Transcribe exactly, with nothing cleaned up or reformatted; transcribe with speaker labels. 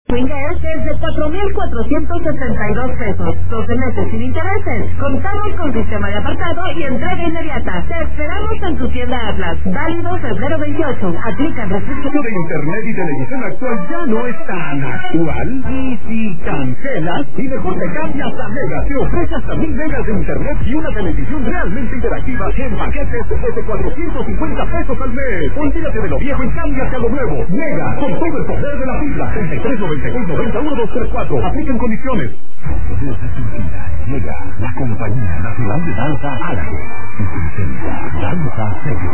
Speaker 1: Swinger desde cuatro mil cuatrocientos setenta y dos pesos. doce meses sin intereses. Contamos con sistema de apartado y entrega inmediata. Te esperamos en tu tienda Atlas. Válido febrero veintiocho. Aplican restricciones.
Speaker 2: De internet y televisión actual ya no es tan actual. Y si cancelas, y mejor te cambias a Mega, te ofrece hasta mil megas de internet y una televisión realmente interactiva en paquetes desde cuatrocientos cincuenta pesos al mes. Olvídate de lo viejo y cámbiate a lo nuevo. Mega, con todo el poder de la fibra. treinta y tres noventa y seis noventa uno dos tres cuatro. Aplican condiciones. Mega, la compañía nacional de danza árabe. Y presenta Danza Serio.